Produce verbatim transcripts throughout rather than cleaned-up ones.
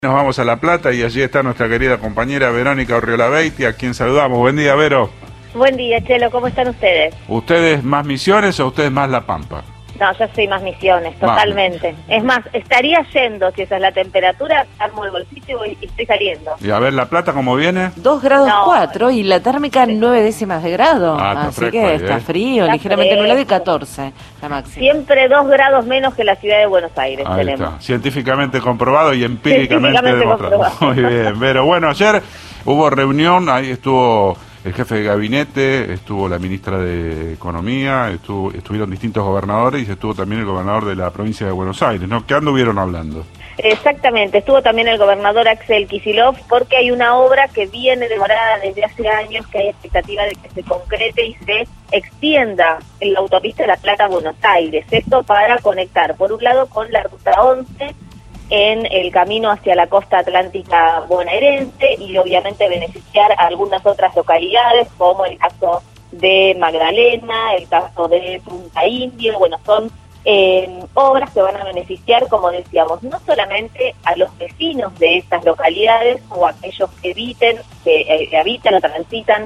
Nos vamos a La Plata y allí está nuestra querida compañera Verónica Orriola-Beiti, a quien saludamos. Buen día, Vero. Buen día, Chelo, ¿cómo están ustedes? ¿Ustedes más Misiones o ustedes más La Pampa? No, yo soy más Misiones, totalmente. Más. Es más, estaría yendo, si esa es la temperatura, armo el bolsito y estoy saliendo. Y a ver, ¿La Plata cómo viene? Dos grados no, cuatro y la térmica nueve décimas de grado. Ah, está Así fresco que ahí, está ¿eh? frío, Está ligeramente fresco. nublado y catorce la máxima. Siempre dos grados menos que la ciudad de Buenos Aires Ahí tenemos. está, científicamente comprobado y empíricamente, Científicamente demostrado. comprobado. Muy bien, Vero. Bueno, ayer hubo reunión, ahí estuvo el jefe de gabinete, estuvo la ministra de Economía, estuvo, estuvieron distintos gobernadores y estuvo también el gobernador de la provincia de Buenos Aires, ¿no? ¿Qué anduvieron hablando? Exactamente, estuvo también el gobernador Axel Kicillof, porque hay una obra que viene demorada desde hace años, que hay expectativa de que se concrete y se extienda en la autopista de La Plata a Buenos Aires. Esto para conectar, por un lado, con la ruta once, en el camino hacia la costa atlántica bonaerense y obviamente beneficiar a algunas otras localidades, como el caso de Magdalena, el caso de Punta Indio. Bueno, son eh, obras que van a beneficiar, como decíamos, no solamente a los vecinos de estas localidades o a aquellos que eviten, que eh, habitan o transitan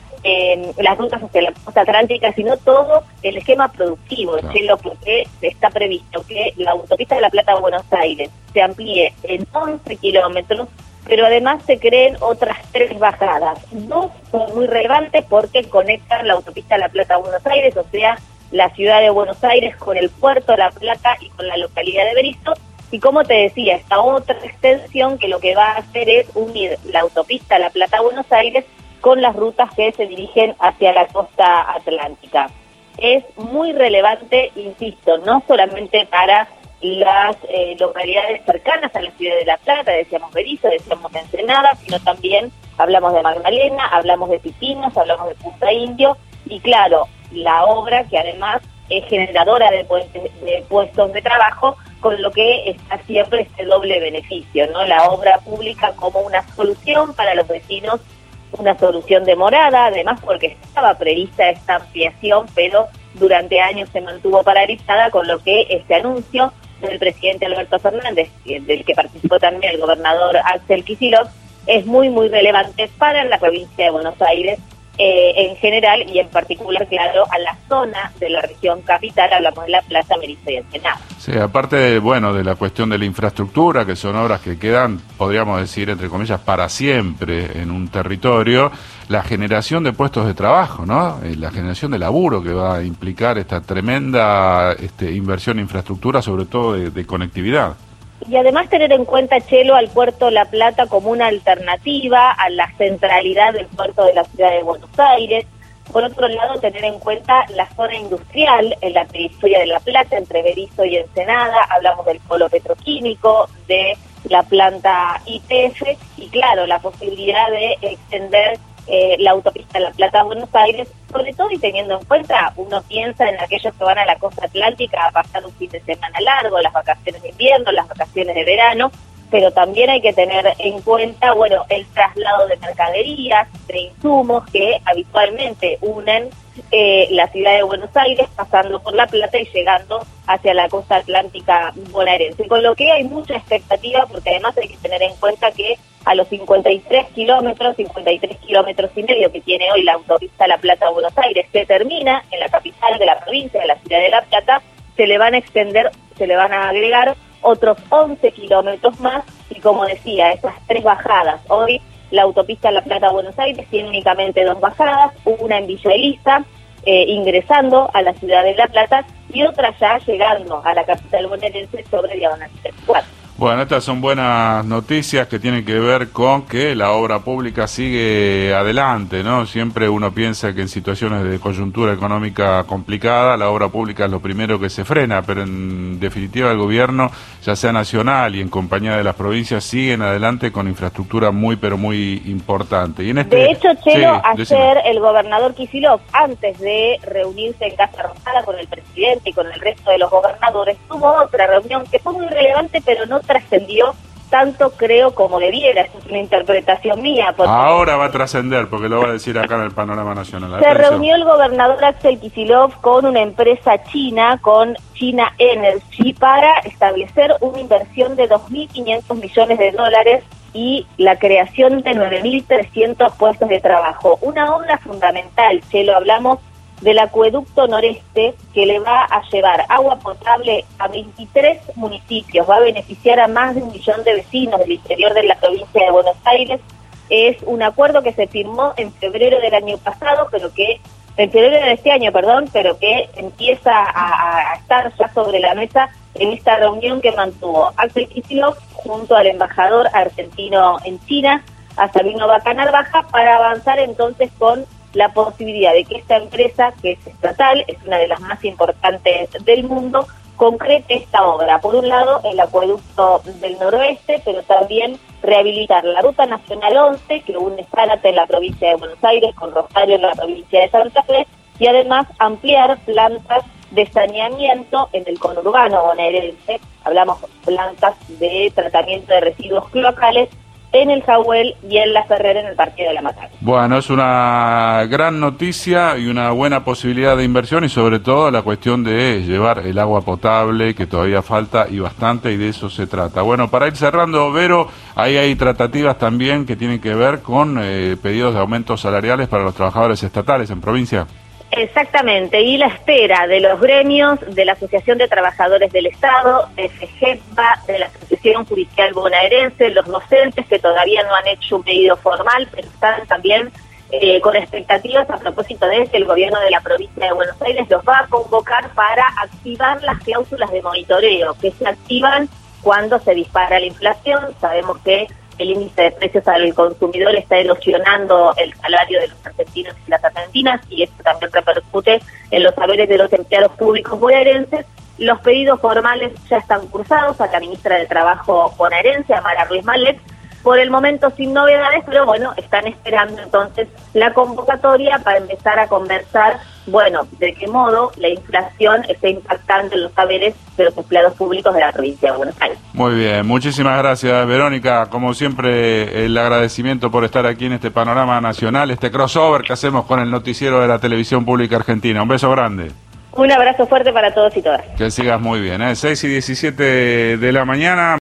Eh, las rutas hacia la costa atlántica, sino todo el esquema productivo, Claro. Chelo, porque está previsto que la autopista de La Plata a Buenos Aires se amplíe en once kilómetros, pero además se creen otras tres bajadas. Dos son muy relevantes porque conectan la autopista de La Plata a Buenos Aires, o sea, la ciudad de Buenos Aires con el puerto de La Plata y con la localidad de Berisso. Y como te decía, esta otra extensión que lo que va a hacer es unir la autopista La Plata a Buenos Aires con las rutas que se dirigen hacia la costa atlántica. Es muy relevante, insisto, no solamente para las eh, localidades cercanas a la ciudad de La Plata, decíamos Berisso, decíamos Ensenada, sino también hablamos de Magdalena, hablamos de Pipinos, hablamos de Punta Indio, y claro, la obra que además es generadora de, pu de puestos de trabajo, con lo que está siempre este doble beneficio, ¿no? La obra pública como una solución para los vecinos, una solución demorada, además porque estaba prevista esta ampliación, pero durante años se mantuvo paralizada, con lo que este anuncio del presidente Alberto Fernández, del que participó también el gobernador Axel Kicillof, es muy, muy relevante para la provincia de Buenos Aires eh, en general y en particular, claro, a la zona de la región capital, hablamos de La Plata, Berisso y Ensenada. Sí, aparte de, bueno, de la cuestión de la infraestructura, que son obras que quedan, podríamos decir, entre comillas, para siempre en un territorio, la generación de puestos de trabajo, ¿no? Eh, la generación de laburo que va a implicar esta tremenda este, inversión en infraestructura, sobre todo de, de conectividad. Y además tener en cuenta, Chelo, al puerto La Plata como una alternativa a la centralidad del puerto de la ciudad de Buenos Aires. Por otro lado, tener en cuenta la zona industrial en la periferia de La Plata, entre Berisso y Ensenada. Hablamos del polo petroquímico, de la planta Y P F y, claro, la posibilidad de extender eh, la autopista La Plata a Buenos Aires, sobre todo y teniendo en cuenta, uno piensa en aquellos que van a la costa atlántica a pasar un fin de semana largo, las vacaciones de invierno, las vacaciones de verano, pero también hay que tener en cuenta, bueno, el traslado de mercaderías, de insumos que habitualmente unen eh, la ciudad de Buenos Aires, pasando por La Plata y llegando hacia la costa atlántica bonaerense. Con lo que hay mucha expectativa, porque además hay que tener en cuenta que a los cincuenta y tres kilómetros, cincuenta y tres kilómetros y medio que tiene hoy la autopista La Plata a Buenos Aires, que termina en la capital de la provincia, de la ciudad de La Plata, se le van a extender, se le van a agregar otros once kilómetros más, y como decía, esas tres bajadas. Hoy la autopista La Plata a Buenos Aires tiene únicamente dos bajadas, una en Villa Elisa, eh, ingresando a la ciudad de La Plata, y otra ya llegando a la capital bonaerense sobre Diagonal treinta y cuatro. Bueno, estas son buenas noticias que tienen que ver con que la obra pública sigue adelante, ¿no? Siempre uno piensa que en situaciones de coyuntura económica complicada, la obra pública es lo primero que se frena, pero en definitiva el gobierno, ya sea nacional y en compañía de las provincias, siguen adelante con infraestructura muy, pero muy importante. Y en este... De hecho, Chelo, sí, ayer decime. el gobernador Kicillof, antes de reunirse en Casa Rosada con el presidente y con el resto de los gobernadores, tuvo otra reunión que fue muy relevante, pero no trascendió tanto creo como debiera. Esta es una interpretación mía. Porque ahora va a trascender, porque lo va a decir acá en el panorama nacional. se Atención. reunió el gobernador Axel Kicillof con una empresa china, con China Energy, para establecer una inversión de dos mil quinientos millones de dólares y la creación de nueve mil trescientos puestos de trabajo. Una obra fundamental, Chelo, hablamos del acueducto noreste, que le va a llevar agua potable a veintitrés municipios, va a beneficiar a más de un millón de vecinos del interior de la provincia de Buenos Aires. Es un acuerdo que se firmó en febrero del año pasado, pero que, en febrero de este año, perdón, pero que empieza a, a estar ya sobre la mesa en esta reunión que mantuvo Axel Kicillof junto al embajador argentino en China, a Sabino Bacanar Baja, para avanzar entonces con la posibilidad de que esta empresa, que es estatal, es una de las más importantes del mundo, concrete esta obra. Por un lado, el acueducto del noroeste, pero también rehabilitar la Ruta Nacional once, que une Zárate en la provincia de Buenos Aires con Rosario en la provincia de Santa Fe, y además ampliar plantas de saneamiento en el conurbano bonaerense. Hablamos plantas de tratamiento de residuos cloacales en el Jawel y en La Ferrera, en el Partido de la Matanza. Bueno, es una gran noticia y una buena posibilidad de inversión, y sobre todo la cuestión de llevar el agua potable, que todavía falta y bastante, y de eso se trata. Bueno, para ir cerrando, Vero, ahí hay tratativas también que tienen que ver con eh, pedidos de aumentos salariales para los trabajadores estatales en provincia. Exactamente, y la espera de los gremios, de la Asociación de Trabajadores del Estado, de FEGEPA, de la Asociación Judicial Bonaerense, los docentes que todavía no han hecho un pedido formal, pero están también eh, con expectativas a propósito de que el gobierno de la provincia de Buenos Aires los va a convocar para activar las cláusulas de monitoreo, que se activan cuando se dispara la inflación. Sabemos que el índice de precios al consumidor está erosionando el salario de los argentinos y las argentinas, y esto también repercute en los saberes de los empleados públicos bonaerenses. Los pedidos formales ya están cursados a la ministra de Trabajo bonaerense, a Mara Ruiz Mallet, por el momento sin novedades, pero bueno, están esperando entonces la convocatoria para empezar a conversar, bueno, de qué modo la inflación está impactando en los saberes de los empleados públicos de la provincia de Buenos Aires. Muy bien, muchísimas gracias, Verónica. Como siempre, el agradecimiento por estar aquí en este panorama nacional, este crossover que hacemos con el noticiero de la televisión pública argentina. Un beso grande. Un abrazo fuerte para todos y todas. Que sigas muy bien, ¿eh? seis y diecisiete de la mañana.